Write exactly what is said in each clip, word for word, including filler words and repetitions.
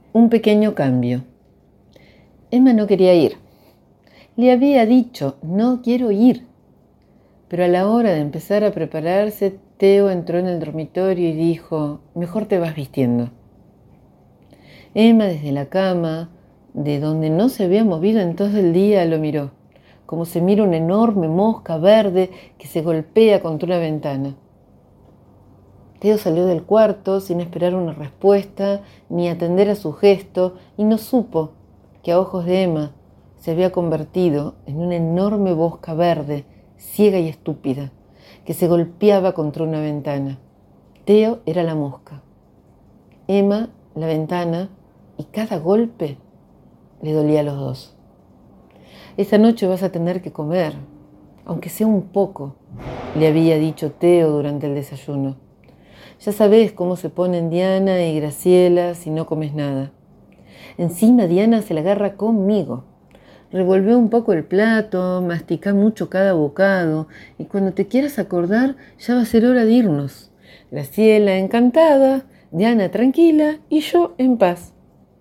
Un pequeño cambio. Emma no quería ir. Le había dicho, no quiero ir. Pero a la hora de empezar a prepararse, Teo entró en el dormitorio y dijo, mejor te vas vistiendo. Emma desde la cama, de donde no se había movido en todo el día, lo miró, como se mira una enorme mosca verde que se golpea contra una ventana. Teo salió del cuarto sin esperar una respuesta ni atender a su gesto y no supo que a ojos de Emma se había convertido en una enorme mosca verde, ciega y estúpida, que se golpeaba contra una ventana. Teo era la mosca, Emma la ventana, y cada golpe le dolía a los dos. Esta noche vas a tener que comer, aunque sea un poco, le había dicho Teo durante el desayuno. Ya sabés cómo se ponen Diana y Graciela si no comes nada. Encima Diana se la agarra conmigo. Revolvé un poco el plato, masticá mucho cada bocado y cuando te quieras acordar ya va a ser hora de irnos. Graciela encantada, Diana tranquila y yo en paz.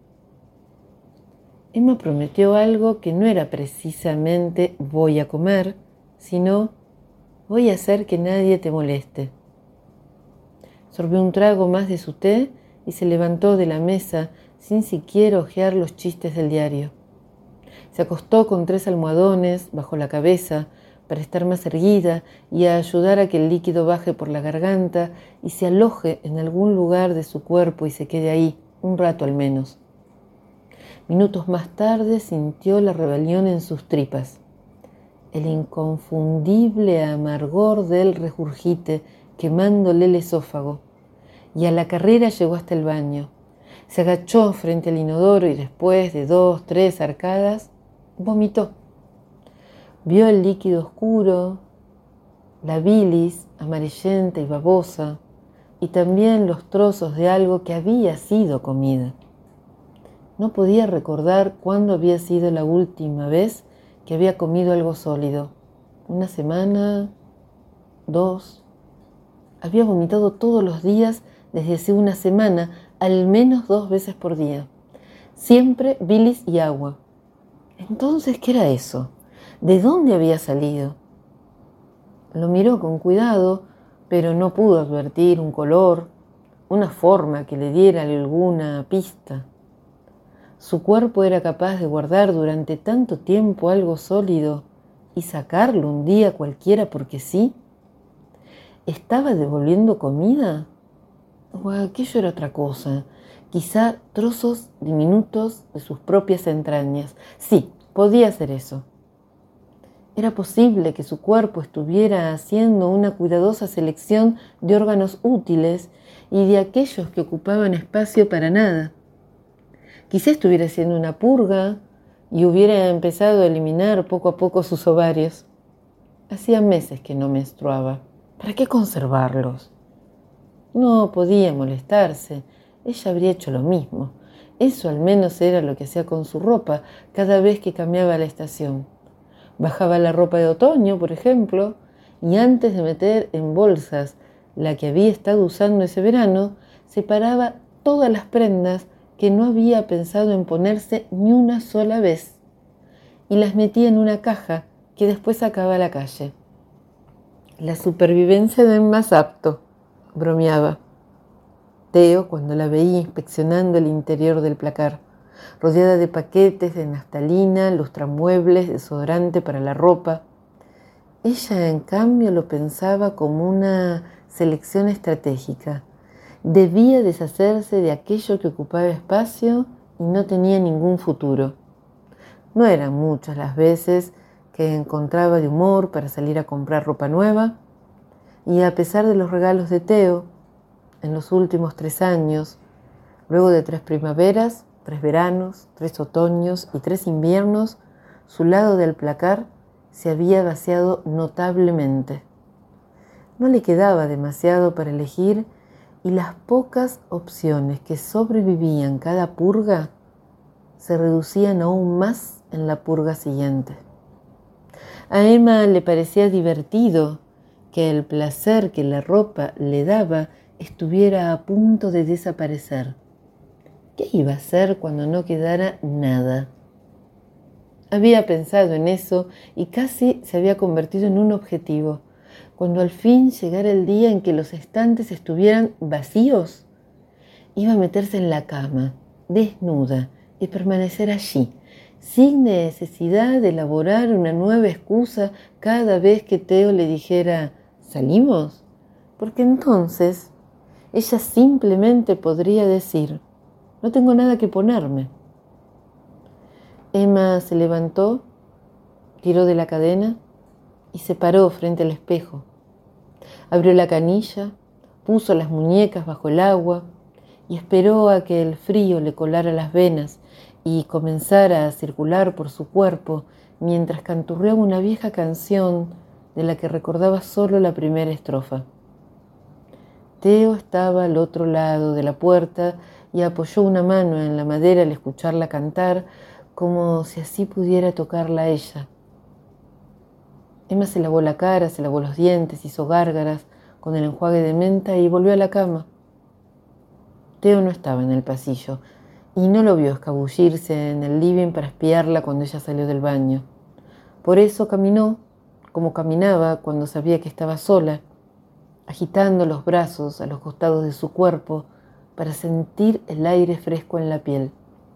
Emma prometió algo que no era precisamente voy a comer, sino voy a hacer que nadie te moleste. Sorbió un trago más de su té y se levantó de la mesa sin siquiera hojear los chistes del diario. Se acostó con tres almohadones bajo la cabeza para estar más erguida y a ayudar a que el líquido baje por la garganta y se aloje en algún lugar de su cuerpo y se quede ahí, un rato al menos. Minutos más tarde sintió la rebelión en sus tripas, el inconfundible amargor del regurgite quemándole el esófago, y a la carrera llegó hasta el baño. Se agachó frente al inodoro y después de dos, tres arcadas, vomitó. Vio el líquido oscuro, la bilis amarillenta y babosa, y también los trozos de algo que había sido comida. No podía recordar cuándo había sido la última vez que había comido algo sólido. Una semana, dos. Había vomitado todos los días desde hace una semana, al menos dos veces por día. Siempre bilis y agua. Entonces, ¿qué era eso? ¿De dónde había salido? Lo miró con cuidado, pero no pudo advertir un color, una forma que le diera alguna pista. Su cuerpo era capaz de guardar durante tanto tiempo algo sólido y sacarlo un día cualquiera porque sí. ¿Estaba devolviendo comida? O aquello era otra cosa, quizá trozos diminutos de sus propias entrañas. Sí, podía ser eso. Era posible que su cuerpo estuviera haciendo una cuidadosa selección de órganos útiles y de aquellos que ocupaban espacio para nada. Quizá estuviera haciendo una purga y hubiera empezado a eliminar poco a poco sus ovarios. Hacía meses que no menstruaba. ¿Para qué conservarlos? No podía molestarse. Ella habría hecho lo mismo. Eso al menos era lo que hacía con su ropa cada vez que cambiaba la estación. Bajaba la ropa de otoño, por ejemplo, y antes de meter en bolsas la que había estado usando ese verano, separaba todas las prendas que no había pensado en ponerse ni una sola vez y las metía en una caja que después sacaba a la calle. La supervivencia del más apto, bromeaba Teo cuando la veía inspeccionando el interior del placar, rodeada de paquetes de naftalina, lustramuebles, desodorante para la ropa. Ella, en cambio, lo pensaba como una selección estratégica. Debía deshacerse de aquello que ocupaba espacio y no tenía ningún futuro. No eran muchas las veces que encontraba de humor para salir a comprar ropa nueva, y a pesar de los regalos de Teo, en los últimos tres años, luego de tres primaveras, tres veranos, tres otoños y tres inviernos, su lado del placar se había vaciado notablemente. No le quedaba demasiado para elegir y las pocas opciones que sobrevivían cada purga se reducían aún más en la purga siguiente. A Emma le parecía divertido que el placer que la ropa le daba estuviera a punto de desaparecer. ¿Qué iba a hacer cuando no quedara nada? Había pensado en eso y casi se había convertido en un objetivo. Cuando al fin llegara el día en que los estantes estuvieran vacíos, iba a meterse en la cama, desnuda, y permanecer allí, sin necesidad de elaborar una nueva excusa cada vez que Teo le dijera ¿salimos? Porque entonces ella simplemente podría decir no tengo nada que ponerme. Emma se levantó, tiró de la cadena y se paró frente al espejo. Abrió la canilla, puso las muñecas bajo el agua y esperó a que el frío le colara las venas y comenzara a circular por su cuerpo mientras canturreaba una vieja canción de la que recordaba solo la primera estrofa. Teo estaba al otro lado de la puerta y apoyó una mano en la madera al escucharla cantar, como si así pudiera tocarla a ella. Emma se lavó la cara, se lavó los dientes, hizo gárgaras con el enjuague de menta y volvió a la cama. Teo no estaba en el pasillo y no lo vio escabullirse en el living para espiarla cuando ella salió del baño. Por eso caminó como caminaba cuando sabía que estaba sola, agitando los brazos a los costados de su cuerpo para sentir el aire fresco en la piel.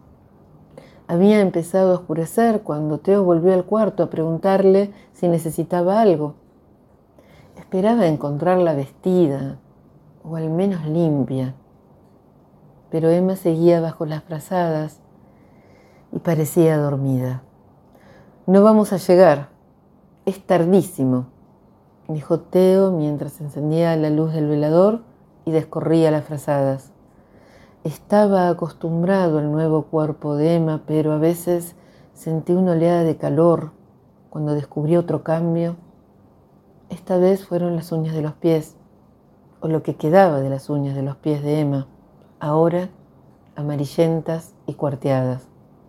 Había empezado a oscurecer cuando Teo volvió al cuarto a preguntarle si necesitaba algo. Esperaba encontrarla vestida, o al menos limpia, pero Emma seguía bajo las frazadas y parecía dormida. No vamos a llegar, es tardísimo, dijo Teo mientras encendía la luz del velador y descorría las frazadas. Estaba acostumbrado al nuevo cuerpo de Emma, pero a veces sentí una oleada de calor cuando descubrí otro cambio. Esta vez fueron las uñas de los pies, o lo que quedaba de las uñas de los pies de Emma, ahora amarillentas y cuarteadas.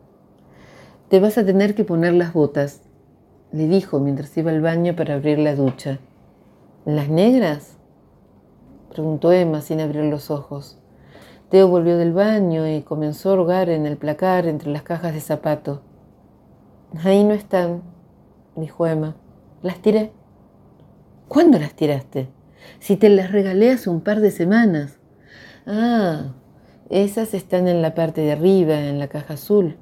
Te vas a tener que poner las botas, le dijo mientras iba al baño para abrir la ducha. ¿Las negras?, preguntó Emma sin abrir los ojos. Teo volvió del baño y comenzó a hurgar en el placar entre las cajas de zapato. Ahí no están, dijo Emma. Las tiré. ¿Cuándo las tiraste? Si te las regalé hace un par de semanas. Ah, esas están en la parte de arriba, en la caja azul.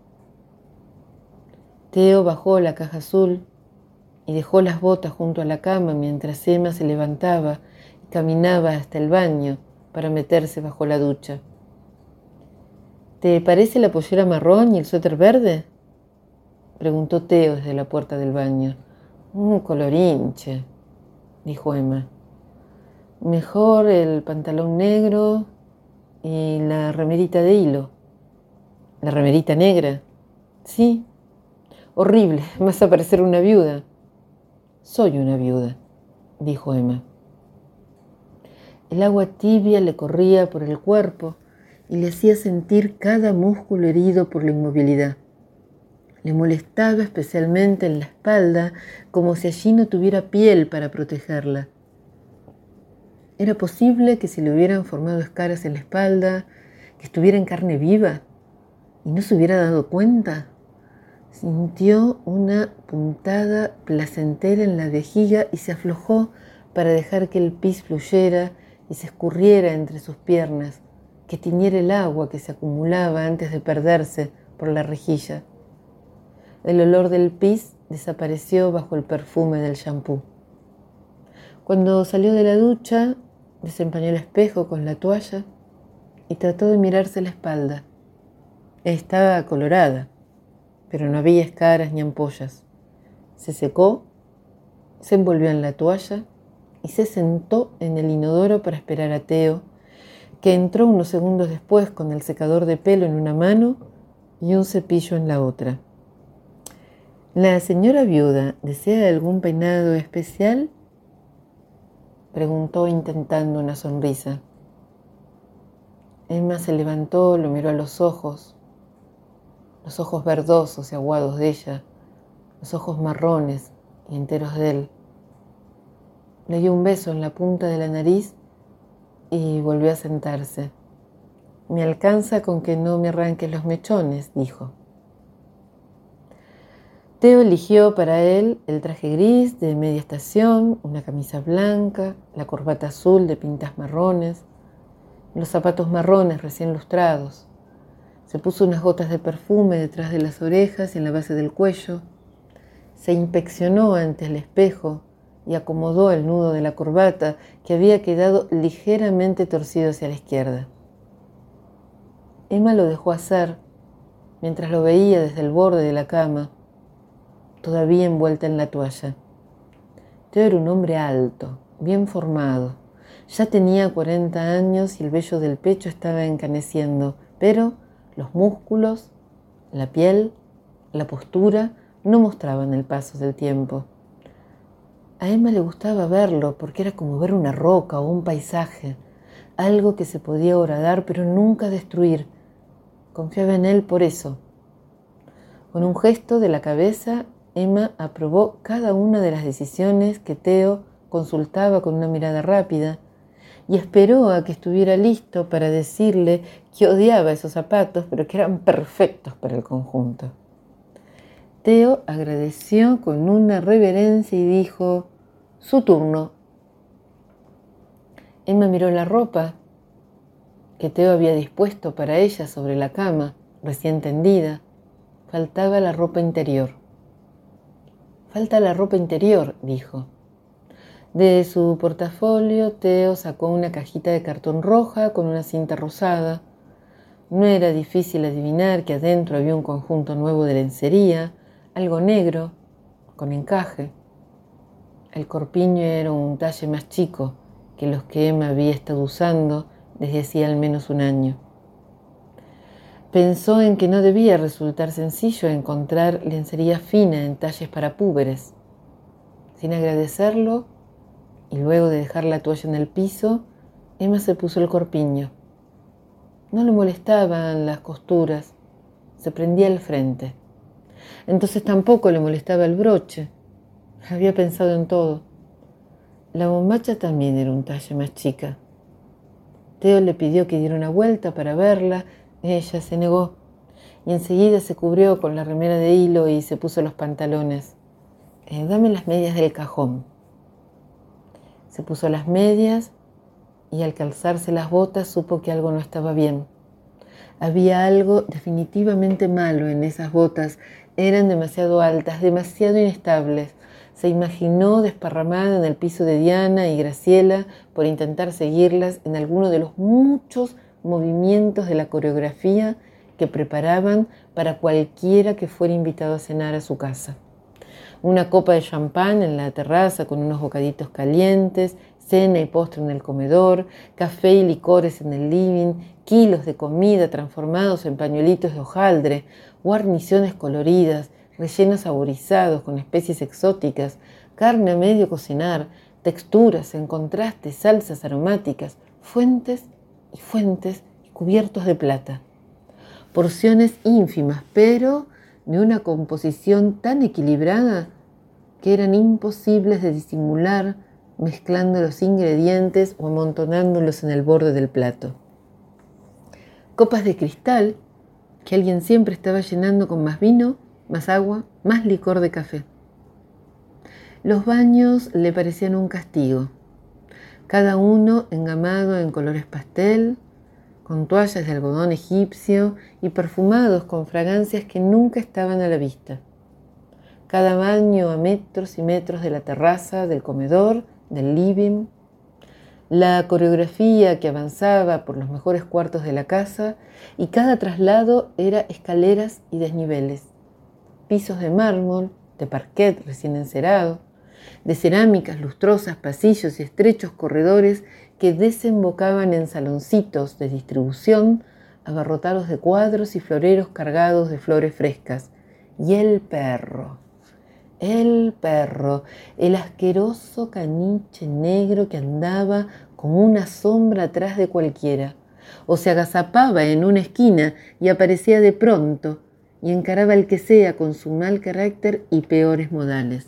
Teo bajó la caja azul y dejó las botas junto a la cama mientras Emma se levantaba y caminaba hasta el baño para meterse bajo la ducha. ¿Te parece la pollera marrón y el suéter verde?, preguntó Teo desde la puerta del baño. Un colorinche, dijo Emma. Mejor el pantalón negro y la remerita de hilo. ¿La remerita negra? Sí. Horrible, vas a parecer una viuda. Soy una viuda, dijo Emma. El agua tibia le corría por el cuerpo y le hacía sentir cada músculo herido por la inmovilidad. Le molestaba especialmente en la espalda, como si allí no tuviera piel para protegerla. ¿Era posible que se le hubieran formado escaras en la espalda, que estuviera en carne viva y no se hubiera dado cuenta? Sintió una puntada placentera en la vejiga y se aflojó para dejar que el pis fluyera y se escurriera entre sus piernas, que tiñera el agua que se acumulaba antes de perderse por la rejilla. El olor del pis desapareció bajo el perfume del champú. Cuando salió de la ducha, desempañó el espejo con la toalla y trató de mirarse la espalda. Estaba colorada, pero no había escaras ni ampollas. Se secó, se envolvió en la toalla y se sentó en el inodoro para esperar a Teo, que entró unos segundos después con el secador de pelo en una mano y un cepillo en la otra. ¿La señora viuda desea algún peinado especial?, preguntó intentando una sonrisa. Emma se levantó, lo miró a los ojos, los ojos verdosos y aguados de ella, los ojos marrones y enteros de él. Le dio un beso en la punta de la nariz y volvió a sentarse. Me alcanza con que no me arranques los mechones, dijo. Teo eligió para él el traje gris de media estación, una camisa blanca, la corbata azul de pintas marrones, los zapatos marrones recién lustrados. Se puso unas gotas de perfume detrás de las orejas y en la base del cuello. Se inspeccionó ante el espejo y acomodó el nudo de la corbata que había quedado ligeramente torcido hacia la izquierda. Emma lo dejó hacer mientras lo veía desde el borde de la cama, todavía envuelta en la toalla. Teo era un hombre alto, bien formado. Ya tenía cuarenta años y el vello del pecho estaba encaneciendo, pero los músculos, la piel, la postura no mostraban el paso del tiempo. A Emma le gustaba verlo porque era como ver una roca o un paisaje, algo que se podía horadar pero nunca destruir. Confiaba en él por eso. Con un gesto de la cabeza, Emma aprobó cada una de las decisiones que Teo consultaba con una mirada rápida y esperó a que estuviera listo para decirle que odiaba esos zapatos, pero que eran perfectos para el conjunto. Teo agradeció con una reverencia y dijo: «Su turno». Emma miró la ropa que Teo había dispuesto para ella sobre la cama, recién tendida. Faltaba la ropa interior. «Falta la ropa interior», dijo. De su portafolio, Teo sacó una cajita de cartón roja con una cinta rosada. No era difícil adivinar que adentro había un conjunto nuevo de lencería, algo negro, con encaje. El corpiño era un talle más chico que los que Emma había estado usando desde hacía al menos un año. Pensó en que no debía resultar sencillo encontrar lencería fina en talles para púberes. Sin agradecerlo, y luego de dejar la toalla en el piso, Emma se puso el corpiño. No le molestaban las costuras, se prendía el frente. Entonces tampoco le molestaba el broche. Había pensado en todo. La bombacha también era un talle más chica. Teo le pidió que diera una vuelta para verla. Ella se negó y enseguida se cubrió con la remera de hilo y se puso los pantalones. Eh, «Dame las medias del cajón». Se puso las medias y al calzarse las botas supo que algo no estaba bien. Había algo definitivamente malo en esas botas. Eran demasiado altas, demasiado inestables. Se imaginó desparramada en el piso de Diana y Graciela por intentar seguirlas en alguno de los muchos movimientos de la coreografía que preparaban para cualquiera que fuera invitado a cenar a su casa. Una copa de champán en la terraza con unos bocaditos calientes, cena y postre en el comedor, café y licores en el living, kilos de comida transformados en pañuelitos de hojaldre, guarniciones coloridas, rellenos saborizados con especies exóticas, carne a medio cocinar, texturas en contraste, salsas aromáticas, fuentes y fuentes y cubiertos de plata. Porciones ínfimas, pero de una composición tan equilibrada que eran imposibles de disimular mezclando los ingredientes o amontonándolos en el borde del plato. Copas de cristal que alguien siempre estaba llenando con más vino, más agua, más licor de café. Los baños le parecían un castigo, cada uno engamado en colores pastel, con toallas de algodón egipcio y perfumados con fragancias que nunca estaban a la vista. Cada baño a metros y metros de la terraza, del comedor, del living. La coreografía que avanzaba por los mejores cuartos de la casa y cada traslado era escaleras y desniveles. Pisos de mármol, de parquet recién encerado, de cerámicas lustrosas, pasillos y estrechos corredores que desembocaban en saloncitos de distribución abarrotados de cuadros y floreros cargados de flores frescas. Y el perro, el perro, el asqueroso caniche negro que andaba como una sombra atrás de cualquiera, o se agazapaba en una esquina y aparecía de pronto y encaraba al que sea con su mal carácter y peores modales.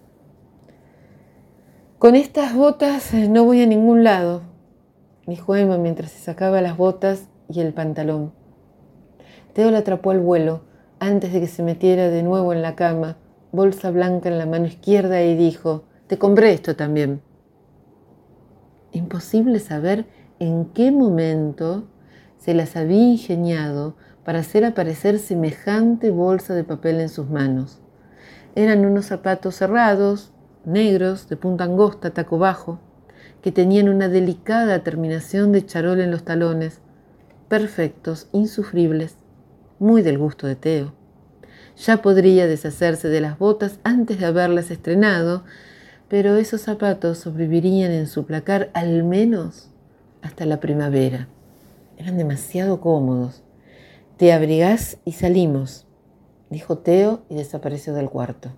«Con estas botas no voy a ningún lado», dijo Emma mientras se sacaba las botas y el pantalón. Teo la atrapó al vuelo antes de que se metiera de nuevo en la cama, bolsa blanca en la mano izquierda, y dijo: «Te compré esto también». Imposible saber en qué momento se las había ingeniado para hacer aparecer semejante bolsa de papel en sus manos. Eran unos zapatos cerrados, negros, de punta angosta, taco bajo, que tenían una delicada terminación de charol en los talones, perfectos, insufribles, muy del gusto de Teo. Ya podría deshacerse de las botas antes de haberlas estrenado, pero esos zapatos sobrevivirían en su placar al menos hasta la primavera. Eran demasiado cómodos. «Te abrigás y salimos», dijo Teo y desapareció del cuarto.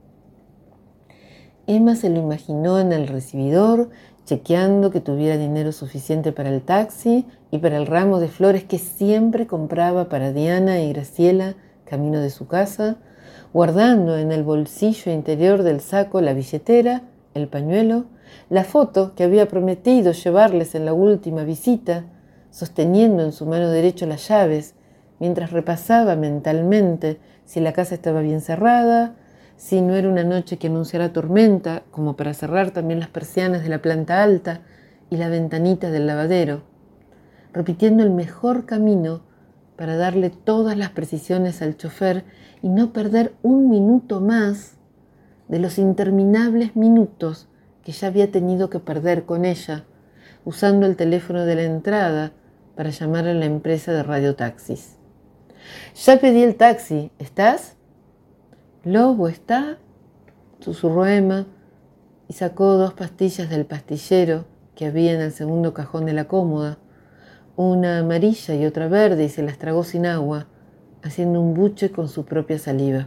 Emma se lo imaginó en el recibidor, chequeando que tuviera dinero suficiente para el taxi y para el ramo de flores que siempre compraba para Diana y Graciela camino de su casa, guardando en el bolsillo interior del saco la billetera, el pañuelo, la foto que había prometido llevarles en la última visita, sosteniendo en su mano derecha las llaves, mientras repasaba mentalmente si la casa estaba bien cerrada, si no era una noche que anunciara tormenta, como para cerrar también las persianas de la planta alta y la ventanita del lavadero, repitiendo el mejor camino para darle todas las precisiones al chofer y no perder un minuto más de los interminables minutos que ya había tenido que perder con ella, usando el teléfono de la entrada para llamar a la empresa de radiotaxis. «Ya pedí el taxi, ¿estás?» «Lobo, ¿está?», susurró Emma y sacó dos pastillas del pastillero que había en el segundo cajón de la cómoda, una amarilla y otra verde, y se las tragó sin agua, haciendo un buche con su propia saliva.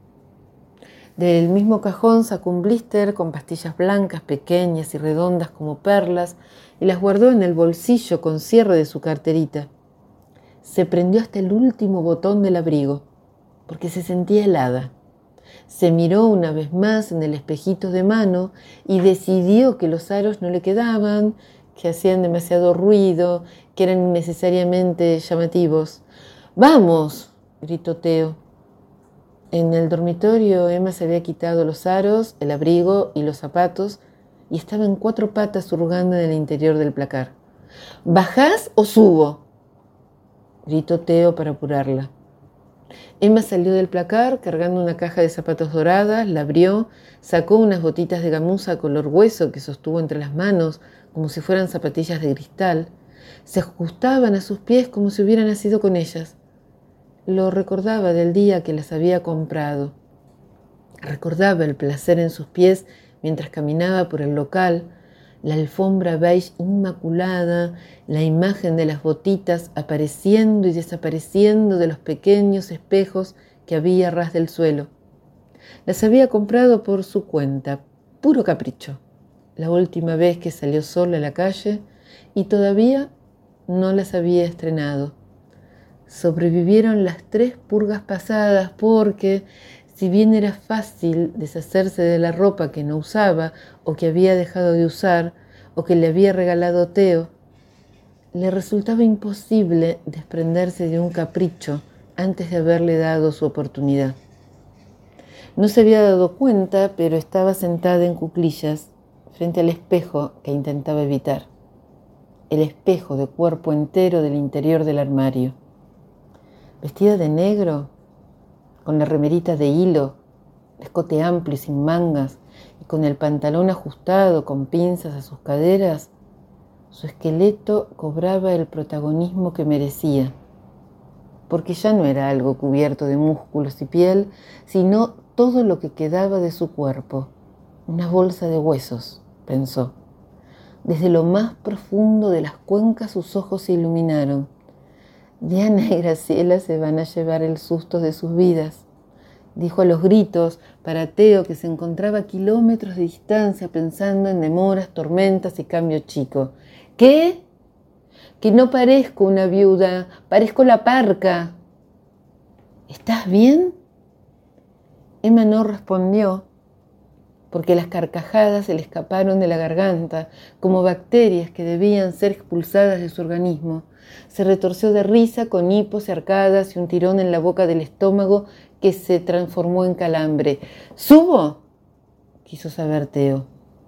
Del mismo cajón sacó un blister con pastillas blancas, pequeñas y redondas como perlas, y las guardó en el bolsillo con cierre de su carterita. Se prendió hasta el último botón del abrigo, porque se sentía helada. Se miró una vez más en el espejito de mano y decidió que los aros no le quedaban, que hacían demasiado ruido, que eran innecesariamente llamativos. «¡Vamos!», gritó Teo. En el dormitorio Emma se había quitado los aros, el abrigo y los zapatos y estaba en cuatro patas hurgando en el interior del placar. «¿Bajás o subo?», gritó Teo para apurarla. Emma salió del placar cargando una caja de zapatos doradas, la abrió, sacó unas botitas de gamuza color hueso que sostuvo entre las manos como si fueran zapatillas de cristal. Se ajustaban a sus pies como si hubiera nacido con ellas. Lo recordaba del día que las había comprado. Recordaba el placer en sus pies mientras caminaba por el local, la alfombra beige inmaculada, la imagen de las botitas apareciendo y desapareciendo de los pequeños espejos que había a ras del suelo. Las había comprado por su cuenta, puro capricho, la última vez que salió sola a la calle, y todavía no las había estrenado. Sobrevivieron las tres purgas pasadas porque, si bien era fácil deshacerse de la ropa que no usaba o que había dejado de usar o que le había regalado Teo, le resultaba imposible desprenderse de un capricho antes de haberle dado su oportunidad. No se había dado cuenta, pero estaba sentada en cuclillas frente al espejo que intentaba evitar, el espejo de cuerpo entero del interior del armario. Vestida de negro, con la remerita de hilo, el escote amplio y sin mangas, y con el pantalón ajustado con pinzas a sus caderas, su esqueleto cobraba el protagonismo que merecía, porque ya no era algo cubierto de músculos y piel, sino todo lo que quedaba de su cuerpo, una bolsa de huesos, pensó. Desde lo más profundo de las cuencas sus ojos se iluminaron. Diana y Graciela se van a llevar el susto de sus vidas, dijo a los gritos para Teo, que se encontraba a kilómetros de distancia pensando en demoras, tormentas y cambio chico. ¿Qué? Que no parezco una viuda, parezco la parca. ¿Estás bien? Emma no respondió, porque las carcajadas se le escaparon de la garganta como bacterias que debían ser expulsadas de su organismo. Se retorció de risa con hipos y arcadas y un tirón en la boca del estómago que se transformó en calambre. ¿Subo?, quiso saber Teo.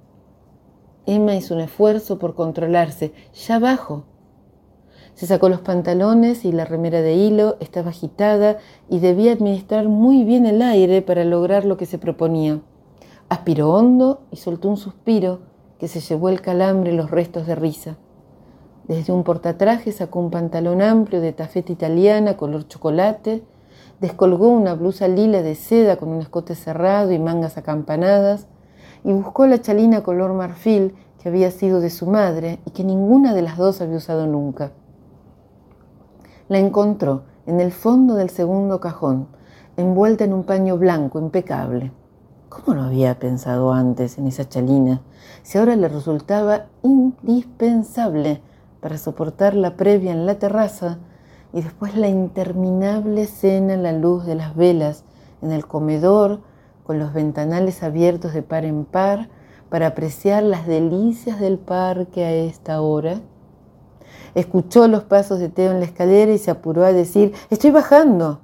Emma hizo un esfuerzo por controlarse. Ya bajo. Se sacó los pantalones y la remera de hilo estaba agitada y debía administrar muy bien el aire para lograr lo que se proponía. Aspiró hondo y soltó un suspiro que se llevó el calambre y los restos de risa. Desde un portatraje sacó un pantalón amplio de tafeta italiana color chocolate, descolgó una blusa lila de seda con un escote cerrado y mangas acampanadas y buscó la chalina color marfil que había sido de su madre y que ninguna de las dos había usado nunca. La encontró en el fondo del segundo cajón, envuelta en un paño blanco impecable. ¿Cómo no había pensado antes en esa chalina, si ahora le resultaba indispensable para soportar la previa en la terraza y después la interminable cena a la luz de las velas en el comedor, con los ventanales abiertos de par en par para apreciar las delicias del parque a esta hora? Escuchó los pasos de Teo en la escalera y se apuró a decir: «¡Estoy bajando!».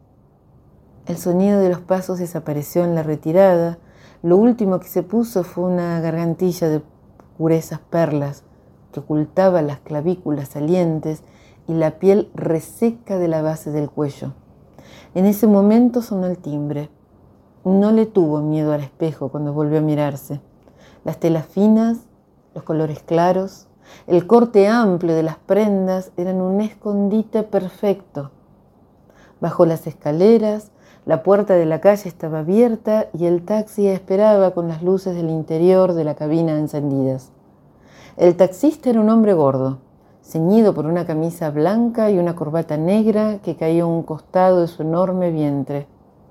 El sonido de los pasos desapareció en la retirada. Lo último que se puso fue una gargantilla de purezas perlas que ocultaba las clavículas salientes y la piel reseca de la base del cuello. En ese momento sonó el timbre. No le tuvo miedo al espejo cuando volvió a mirarse. Las telas finas, los colores claros, el corte amplio de las prendas eran un escondite perfecto. Bajó las escaleras, la puerta de la calle estaba abierta y el taxi esperaba con las luces del interior de la cabina encendidas. El taxista era un hombre gordo, ceñido por una camisa blanca y una corbata negra que caía a un costado de su enorme vientre.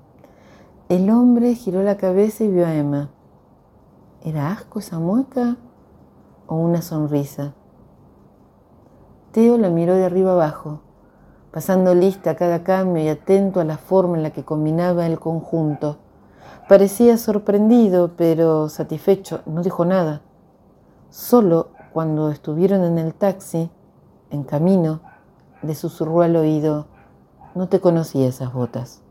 El hombre giró la cabeza y vio a Emma. ¿Era asco esa mueca o una sonrisa? Teo la miró de arriba abajo, pasando lista a cada cambio y atento a la forma en la que combinaba el conjunto. Parecía sorprendido, pero satisfecho. No dijo nada. Solo cuando estuvieron en el taxi, en camino, le susurró al oído: «No te conocía esas botas».